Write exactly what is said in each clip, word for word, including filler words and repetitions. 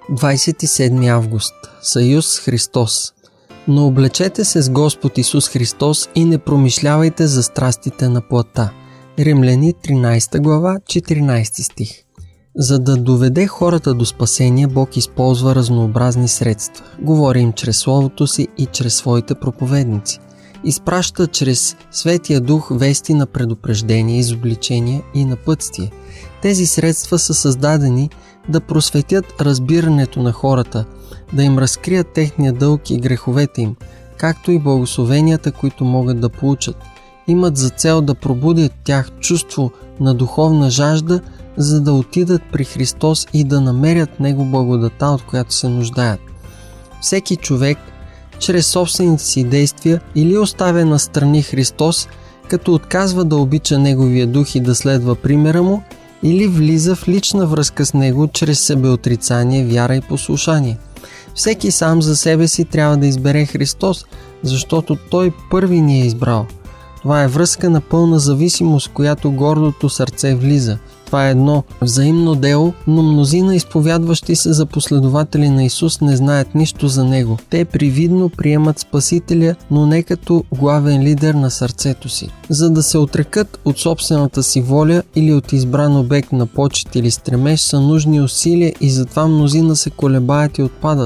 двадесет и седми август. Съюз с Христос. Но облечете се с Господ Исус Христос и не промишлявайте за страстите на плътта. Римляни тринадесета глава, четиринадесети стих. За да доведе хората до спасение, Бог използва разнообразни средства. Говори им чрез Словото си и чрез своите проповедници. Изпраща чрез Светия Дух вести на предупреждение, изобличение и напътствие. Тези средства са създадени да просветят разбирането на хората, да им разкрият техния дълг и греховете им, както и благословенията, които могат да получат. Имат за цел да пробудят тях чувство на духовна жажда, за да отидат при Христос и да намерят Него благодата, от която се нуждаят. Всеки човек, чрез собствените си действия, или оставя настрани Христос, като отказва да обича Неговия дух и да следва примера Му, или влиза в лична връзка с Него чрез себеотрицание, вяра и послушание. Всеки сам за себе си трябва да избере Христос, защото Той първи ни е избрал. Това е връзка на пълна зависимост, в която гордото сърце влиза. Това е едно взаимно дело, но мнозина изповядващи се за последователи на Исус не знаят нищо за Него. Те привидно приемат Спасителя, но не като главен лидер на сърцето си. За да се отрекат от собствената си воля или от избран обект на почет или стремеж са нужни усилия и затова мнозина се колебаят и отпадат.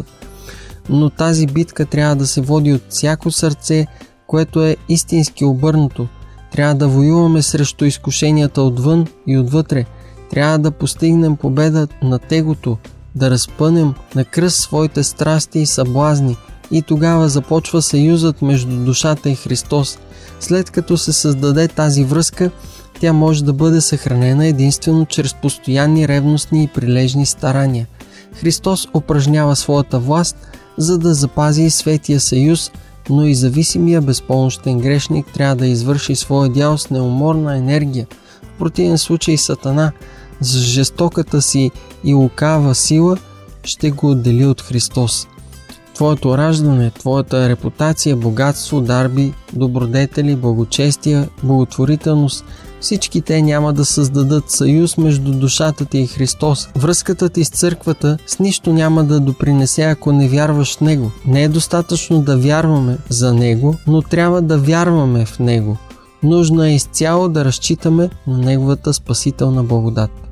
Но тази битка трябва да се води от всяко сърце, което е истински обърнато. Трябва да воюваме срещу изкушенията отвън и отвътре. Трябва да постигнем победа на тегото, да разпънем на кръст своите страсти и съблазни. И тогава започва съюзът между душата и Христос. След като се създаде тази връзка, тя може да бъде съхранена единствено чрез постоянни ревностни и прилежни старания. Христос упражнява своята власт, за да запази и светия съюз, но и зависимия безпомощен грешник трябва да извърши своя дял с неуморна енергия. В противен случай Сатана с жестоката си и лукава сила ще го отдели от Христос. Твоето раждане, твоята репутация, богатство, дарби, добродетели, благочестие, благотворителност – всички те няма да създадат съюз между душата ти и Христос. Връзката ти с църквата с нищо няма да допринесе, ако не вярваш в Него. Не е достатъчно да вярваме за Него, но трябва да вярваме в Него. Нужно е изцяло да разчитаме на Неговата спасителна благодат.